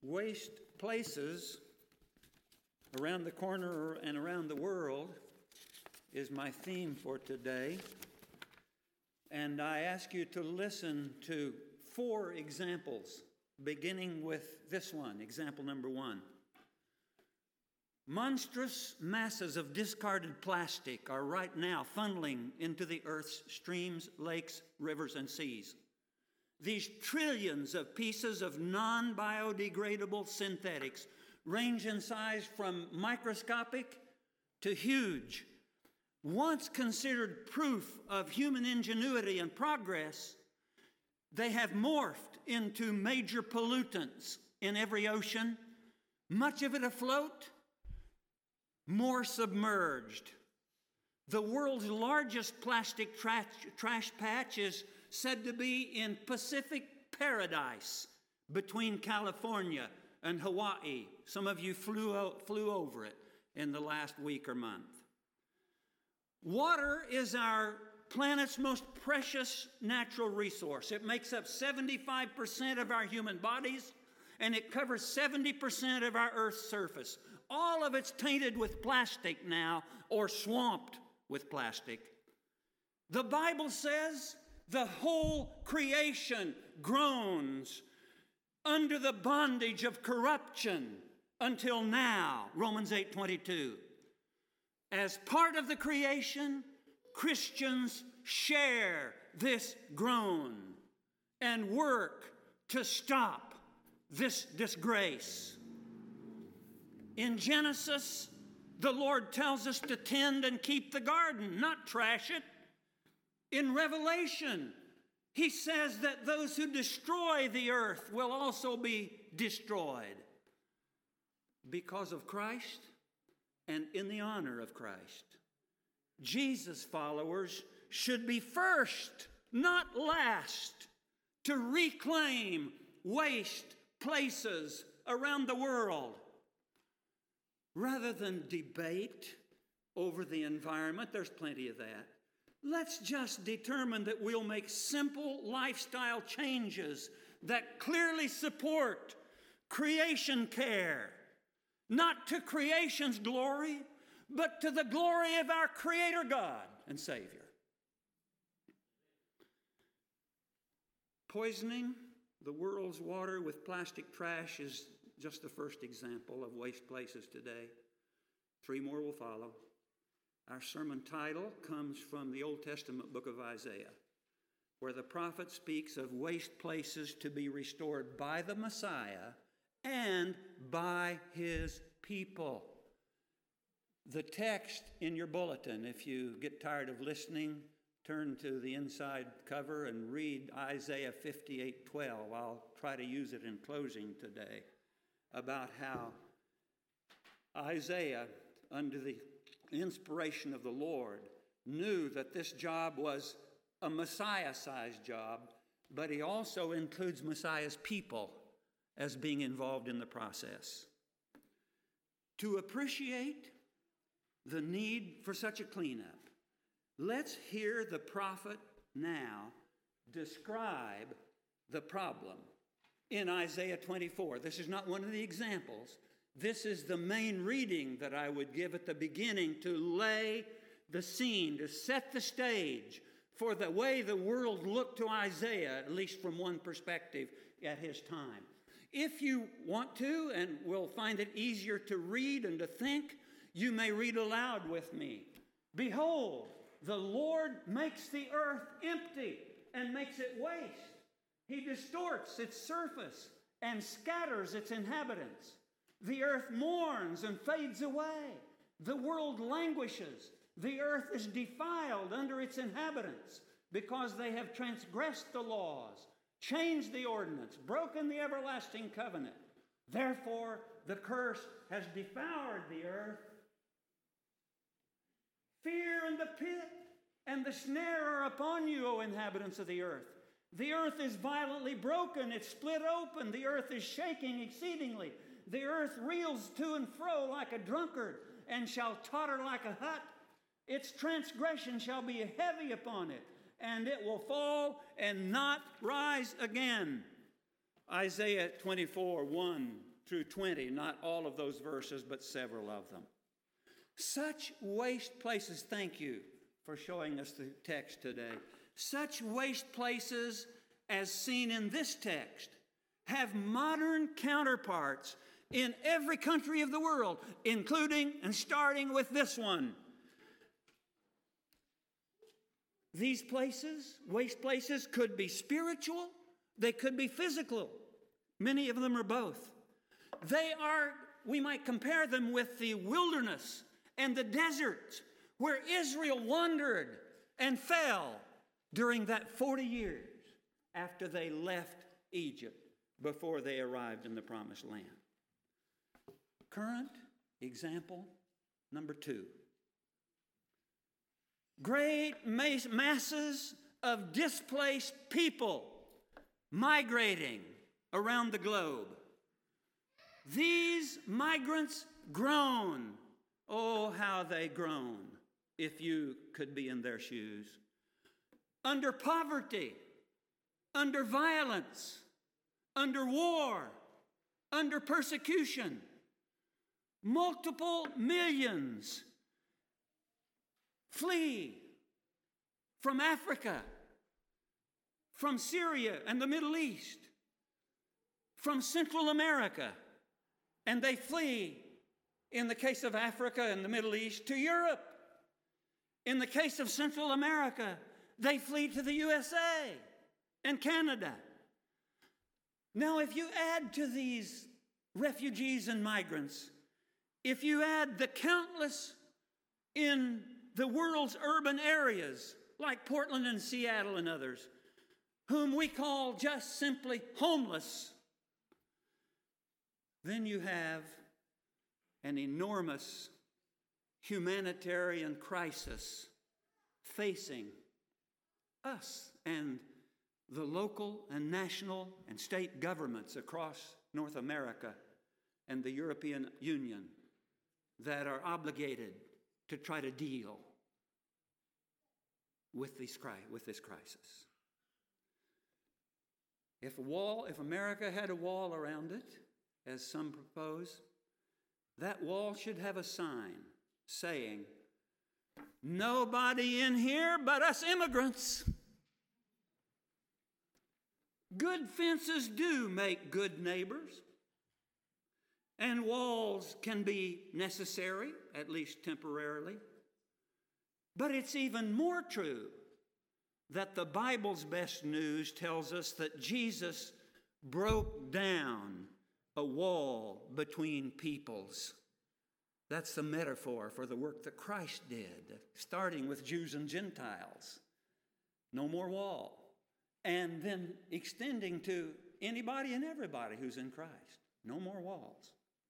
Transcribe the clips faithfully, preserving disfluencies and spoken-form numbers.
Waste places around the corner and around the world is my theme for today. And I ask you to listen to four examples, beginning with this one, example number one. Monstrous masses of discarded plastic are right now funneling into the earth's streams, lakes, rivers, and seas. These trillions of pieces of non-biodegradable synthetics range in size from microscopic to huge. Once considered proof of human ingenuity and progress, they have morphed into major pollutants in every ocean, much of it afloat, more submerged. The world's largest plastic trash, trash patch is said to be in Pacific Paradise between California and Hawaii. Some of you flew, flew over it in the last week or month. Water is our planet's most precious natural resource. It makes up seventy-five percent of our human bodies, and it covers seventy percent of our Earth's surface. All of it's tainted with plastic now, or swamped with plastic. The Bible says the whole creation groans under the bondage of corruption until now, Romans eight twenty-two. As part of the creation, Christians share this groan and work to stop this disgrace. In Genesis, the Lord tells us to tend and keep the garden, not trash it. In Revelation, He says that those who destroy the earth will also be destroyed because of Christ and in the honor of Christ. Jesus' followers should be first, not last, to reclaim waste places around the world. Rather than debate over the environment, there's plenty of that. Let's just determine that we'll make simple lifestyle changes that clearly support creation care, not to creation's glory, but to the glory of our Creator God and Savior. Poisoning the world's water with plastic trash is just the first example of waste places today. Three more will follow. Our sermon title comes from the Old Testament book of Isaiah, where the prophet speaks of waste places to be restored by the Messiah and by His people. The text in your bulletin, if you get tired of listening, turn to the inside cover and read Isaiah fifty-eight twelve. I'll try to use it in closing today, about how Isaiah, under the inspiration of the Lord, knew that this job was a Messiah-sized job, but he also includes Messiah's people as being involved in the process. To appreciate the need for such a cleanup, let's hear the prophet now describe the problem in Isaiah twenty-four. This is not one of the examples. This is the main reading that I would give at the beginning to lay the scene, to set the stage for the way the world looked to Isaiah, at least from one perspective at his time. If you want to, and will find it easier to read and to think, you may read aloud with me. Behold, the Lord makes the earth empty and makes it waste. He distorts its surface and scatters its inhabitants. The earth mourns and fades away. The world languishes. The earth is defiled under its inhabitants because they have transgressed the laws, changed the ordinance, broken the everlasting covenant. Therefore, the curse has devoured the earth. Fear and the pit and the snare are upon you, O inhabitants of the earth. The earth is violently broken. It's split open. The earth is shaking exceedingly. The earth reels to and fro like a drunkard and shall totter like a hut. Its transgression shall be heavy upon it, and it will fall and not rise again. Isaiah twenty-four, one through twenty, not all of those verses, but several of them. Such waste places, thank you for showing us the text today. Such waste places as seen in this text have modern counterparts in every country of the world, including and starting with this one. These places, waste places, could be spiritual, they could be physical. Many of them are both. They are, we might compare them with the wilderness and the desert where Israel wandered and fell during that forty years after they left Egypt before they arrived in the promised land. Current example number two. Great masses of displaced people migrating around the globe. These migrants groan. Oh, how they groan, if you could be in their shoes. Under poverty, under violence, under war, under persecution. Multiple millions flee from Africa, from Syria and the Middle East, from Central America, and they flee, in the case of Africa and the Middle East, to Europe. In the case of Central America, they flee to the U S A and Canada. Now, if you add to these refugees and migrants, if you add the countless in the world's urban areas, like Portland and Seattle and others, whom we call just simply homeless, then you have an enormous humanitarian crisis facing us and the local and national and state governments across North America and the European Union that are obligated to try to deal with this, with this crisis. If a wall, if America had a wall around it, as some propose, that wall should have a sign saying, "Nobody in here but us immigrants." Good fences do make good neighbors, and walls can be necessary, at least temporarily. But it's even more true that the Bible's best news tells us that Jesus broke down a wall between peoples. That's the metaphor for the work that Christ did, starting with Jews and Gentiles. No more wall. And then extending to anybody and everybody who's in Christ. No more walls.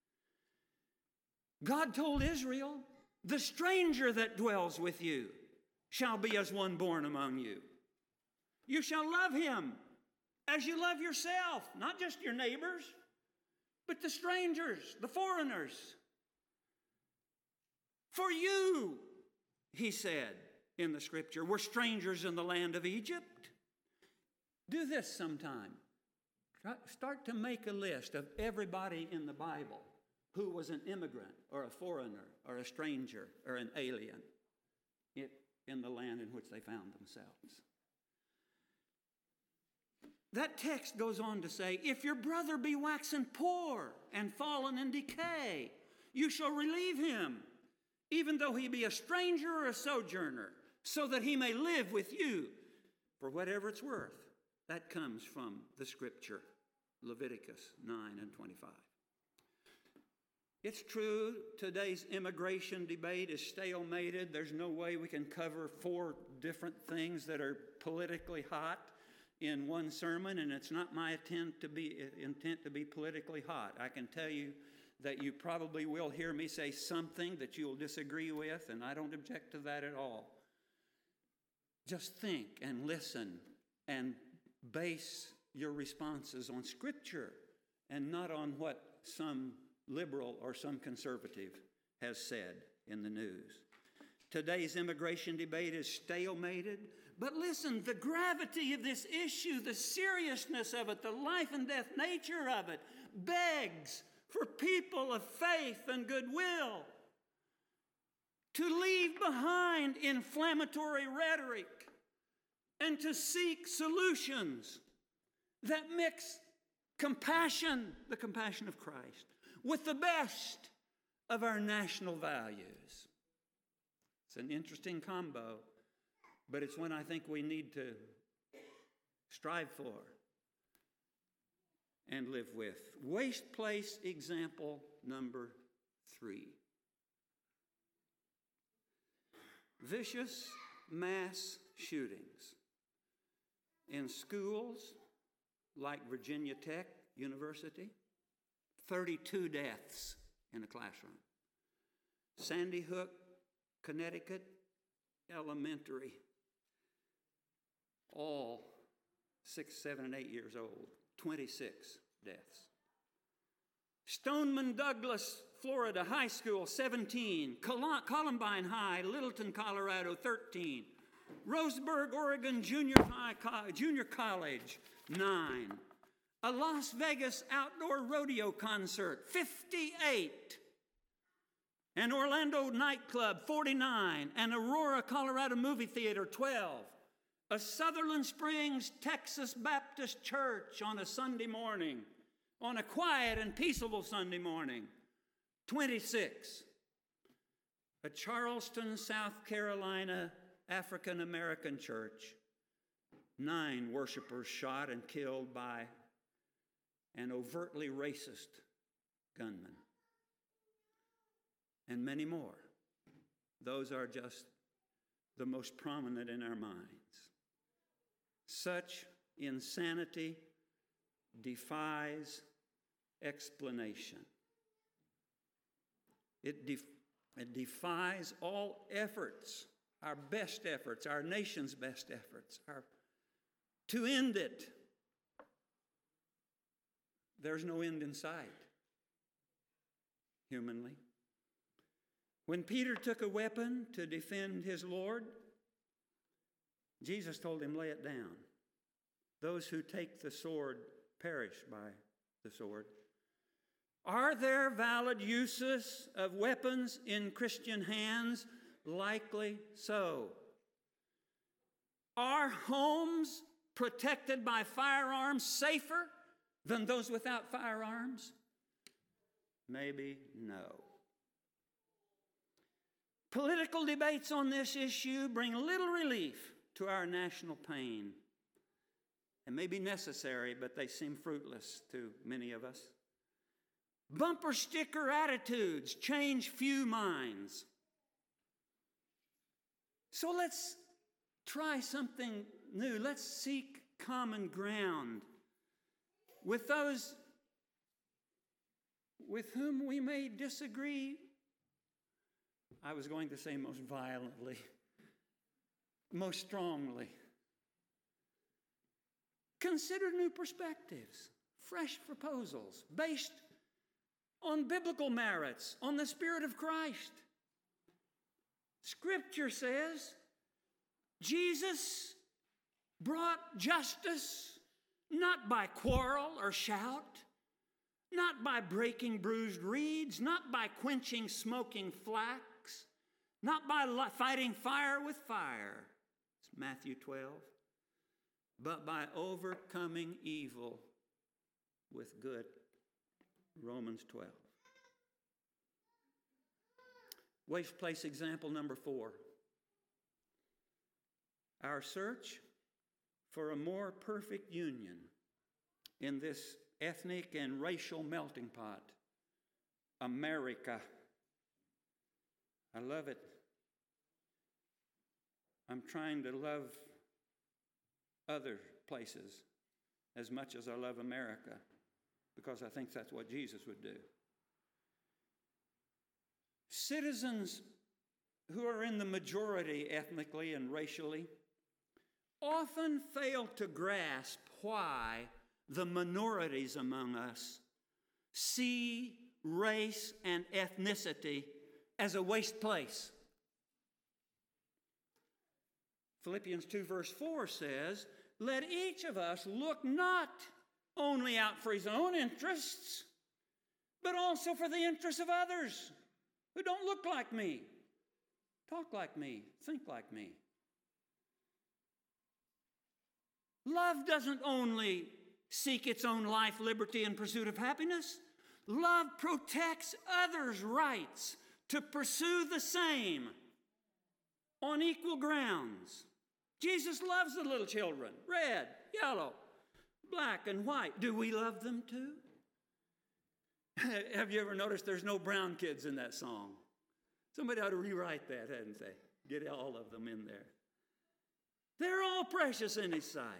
God told Israel, "The stranger that dwells with you shall be as one born among you. You shall love him as you love yourself," not just your neighbors, but the strangers, the foreigners. "For you," he said in the scripture, "were strangers in the land of Egypt." Do this sometime. Start to make a list of everybody in the Bible who was an immigrant or a foreigner or a stranger or an alien in the land in which they found themselves. That text goes on to say, "If your brother be waxen poor and fallen in decay, you shall relieve him, even though he be a stranger or a sojourner, so that he may live with you for whatever it's worth." That comes from the scripture, Leviticus nine and twenty-five. It's true, today's immigration debate is stalemated. There's no way we can cover four different things that are politically hot in one sermon, and it's not my intent to be, intent to be politically hot. I can tell you that you probably will hear me say something that you'll disagree with, and I don't object to that at all. Just think and listen and base your responses on Scripture and not on what some liberal or some conservative has said in the news. Today's immigration debate is stalemated, but listen, the gravity of this issue, the seriousness of it, the life and death nature of it begs for people of faith and goodwill to leave behind inflammatory rhetoric and to seek solutions that mix compassion, the compassion of Christ, with the best of our national values. It's an interesting combo, but it's one I think we need to strive for and live with. Waste place example number three. Vicious mass shootings in schools like Virginia Tech University, thirty-two deaths in a classroom. Sandy Hook, Connecticut Elementary, all six, seven, and eight years old, twenty-six deaths. Stoneman Douglas, Florida High School, seventeen. Col- Columbine High, Littleton, Colorado, thirteen. Roseburg, Oregon Junior High Co- Junior College, nine. A Las Vegas outdoor rodeo concert, fifty-eight. An Orlando nightclub, forty-nine. An Aurora, Colorado movie theater, twelve. A Sutherland Springs, Texas Baptist church on a Sunday morning, on a quiet and peaceable Sunday morning, twenty-six. A Charleston, South Carolina African American church, nine worshipers shot and killed by an overtly racist gunman. And many more. Those are just the most prominent in our minds. Such insanity defies explanation. It, def- it defies all efforts, our best efforts, our nation's best efforts, our, to end it. There's no end in sight, humanly. When Peter took a weapon to defend his Lord, Jesus told him, lay it down. Those who take the sword perish by the sword. Are there valid uses of weapons in Christian hands? Likely so. Are homes protected by firearms safer than those without firearms? Maybe no. Political debates on this issue bring little relief to our national pain. And may be necessary, but they seem fruitless to many of us. Bumper sticker attitudes change few minds. So let's try something new. Let's seek common ground with those with whom we may disagree. I was going to say most violently, most strongly. Consider new perspectives, fresh proposals based on biblical merits, on the Spirit of Christ. Scripture says Jesus brought justice not by quarrel or shout, not by breaking bruised reeds, not by quenching smoking flax, not by fighting fire with fire. It's Matthew twelve. But by overcoming evil with good. Romans twelve. Waste place example number four. Our search for a more perfect union in this ethnic and racial melting pot, America. I love it. I'm trying to love other places as much as I love America, because I think that's what Jesus would do. Citizens who are in the majority ethnically and racially often fail to grasp why the minorities among us see race and ethnicity as a waste place. Philippians two verse four says, let each of us look not only out for his own interests, but also for the interests of others who don't look like me, talk like me, think like me. Love doesn't only seek its own life, liberty, and pursuit of happiness. Love protects others' rights to pursue the same on equal grounds. Jesus loves the little children, red, yellow, black, and white. Do we love them too? Have you ever noticed there's no brown kids in that song? Somebody ought to rewrite that, hadn't they? Get all of them in there. They're all precious in His sight.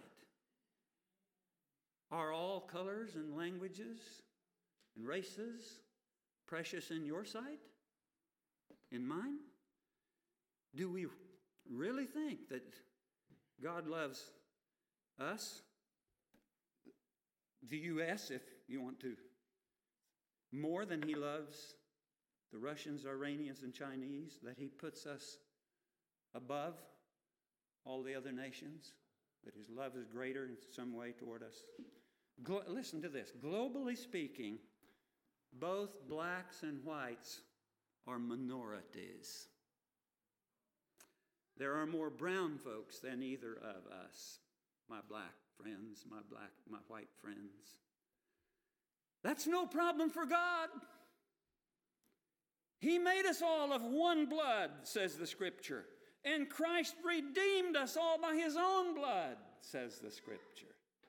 Are all colors and languages and races precious in your sight? In mine? Do we really think that God loves us, the U S, if you want to, more than He loves the Russians, Iranians, and Chinese, that He puts us above all the other nations, that His love is greater in some way toward us? Glo- listen to this. Globally speaking, both blacks and whites are minorities. There are more brown folks than either of us, my black friends, my black, my white friends. That's no problem for God. He made us all of one blood, says the Scripture. And Christ redeemed us all by His own blood, says the Scripture.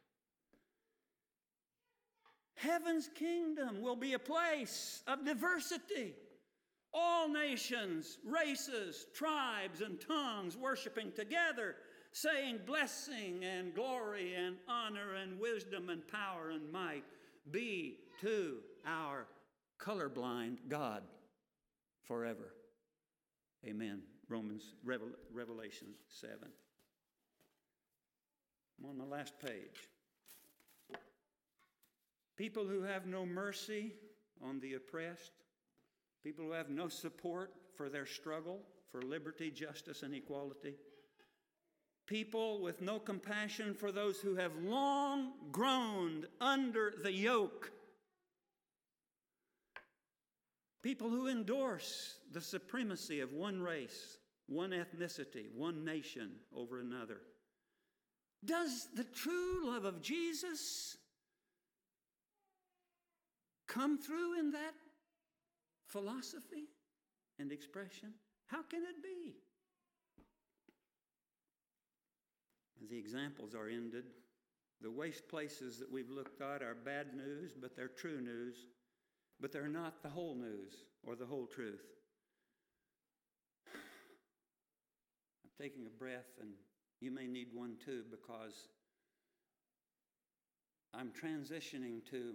Heaven's kingdom will be a place of diversity. All nations, races, tribes, and tongues worshiping together, saying blessing and glory and honor and wisdom and power and might be to our colorblind God forever. Amen. Romans, Revel, Revelation seven. I'm on the last page. People who have no mercy on the oppressed, people who have no support for their struggle for liberty, justice, and equality, people with no compassion for those who have long groaned under the yoke, people who endorse the supremacy of one race, one ethnicity, one nation over another. Does the true love of Jesus come through in that philosophy and expression? How can it be? The examples are ended. The waste places that we've looked at are bad news, but they're true news. But they're not the whole news or the whole truth. I'm taking a breath, and you may need one too, because I'm transitioning to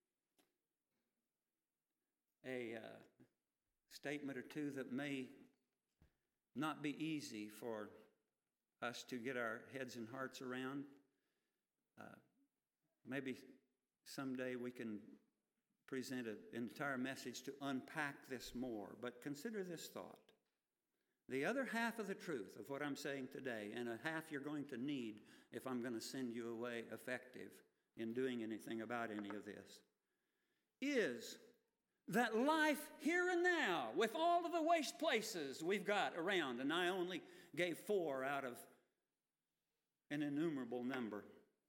a uh, statement or two that may not be easy for us to get our heads and hearts around. Uh, maybe someday we can present an entire message to unpack this more, but consider this thought. The other half of the truth of what I'm saying today, and a half you're going to need if I'm going to send you away effective in doing anything about any of this, is that life here and now, with all of the waste places we've got around, and I only gave four out of an innumerable number,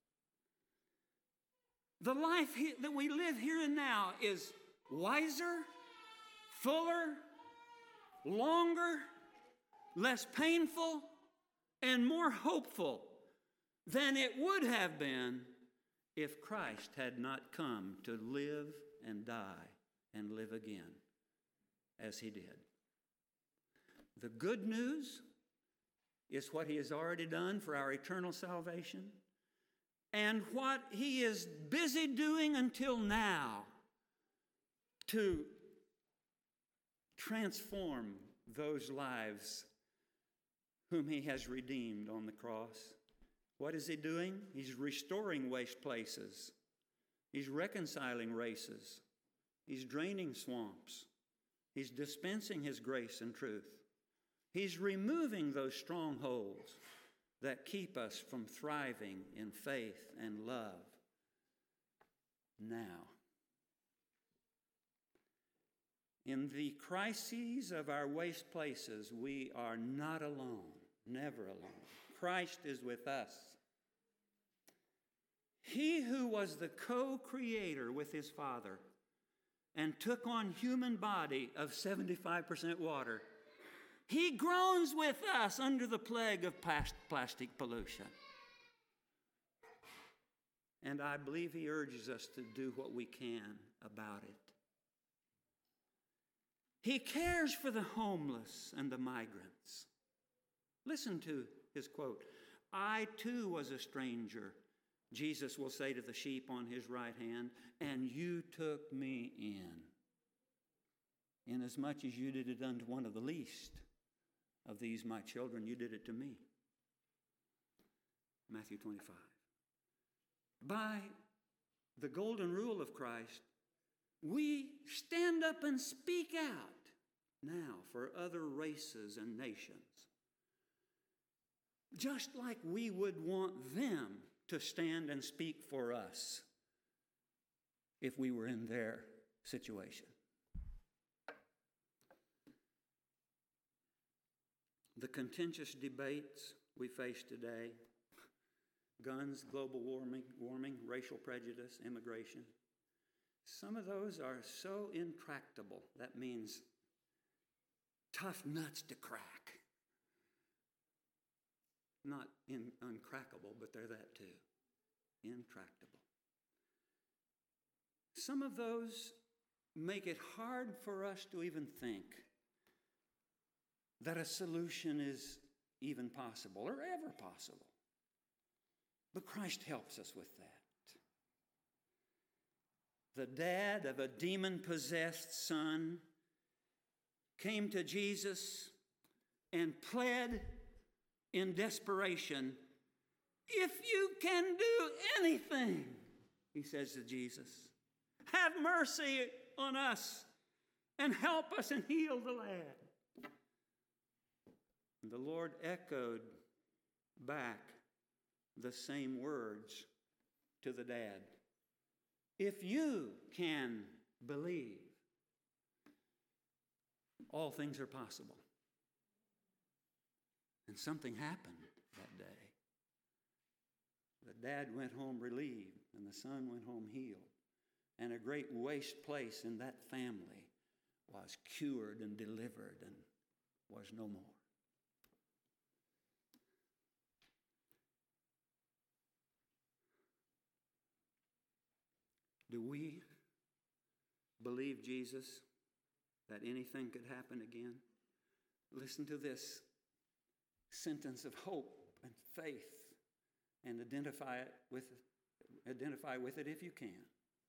the life he, that we live here and now is wiser, fuller, longer, less painful, and more hopeful than it would have been if Christ had not come to live and die and live again as He did. The good news is what He has already done for our eternal salvation, and what He is busy doing until now to transform those lives whom He has redeemed on the cross. What is He doing? He's restoring waste places. He's reconciling races. He's draining swamps. He's dispensing His grace and truth. He's removing those strongholds that keep us from thriving in faith and love now. In the crises of our waste places, we are not alone, never alone. Christ is with us. He who was the co-creator with his Father and took on human body of seventy-five percent water, he groans with us under the plague of plastic pollution. And I believe he urges us to do what we can about it. He cares for the homeless and the migrants. Listen to his quote. I too was a stranger, Jesus will say to the sheep on his right hand, and you took me in. Inasmuch as you did it unto one of the least of these my children, you did it to me. Matthew twenty-five. By the golden rule of Christ, we stand up and speak out now for other races and nations, just like we would want them to stand and speak for us if we were in their situation. The contentious debates we face today, guns, global warming, warming, racial prejudice, immigration, some of those are so intractable. That means tough nuts to crack. Not in, uncrackable, but they're that too. Intractable. Some of those make it hard for us to even think that a solution is even possible or ever possible. But Christ helps us with that. The dad of a demon-possessed son came to Jesus and pled in desperation, if you can do anything, he says to Jesus, have mercy on us and help us and heal the lad. And the Lord echoed back the same words to the dad. If you can believe, all things are possible. And something happened that day. The dad went home relieved, and the son went home healed. And a great waste place in that family was cured and delivered and was no more. Do we believe Jesus that anything could happen again? Listen to this sentence of hope and faith and identify it with identify with it if you can.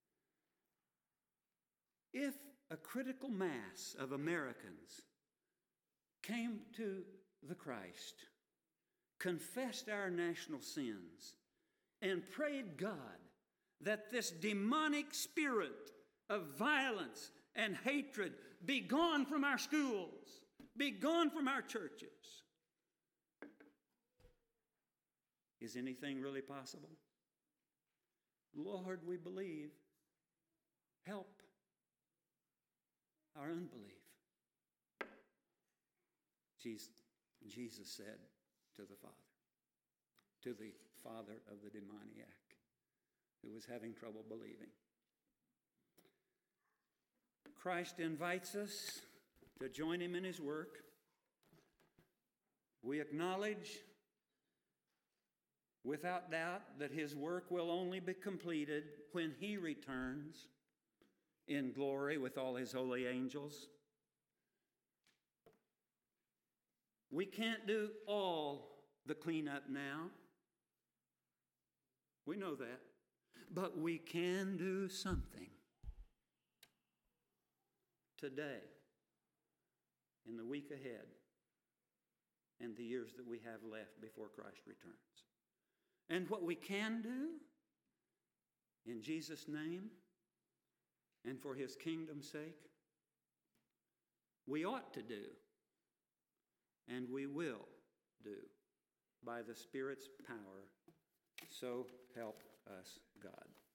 If a critical mass of Americans came to the Christ, confessed our national sins, and prayed God that this demonic spirit of violence and hatred be gone from our schools, be gone from our churches, is anything really possible? Lord, we believe. Help our unbelief. Jesus, Jesus said to the Father, to the father of the demoniac who was having trouble believing. Christ invites us to join him in his work. We acknowledge without doubt that his work will only be completed when he returns in glory with all his holy angels. We can't do all the cleanup now. We know that. But we can do something today, in the week ahead, and the years that we have left before Christ returns. And what we can do, in Jesus' name, and for his kingdom's sake, we ought to do, and we will do, by the Spirit's power. So help us, God.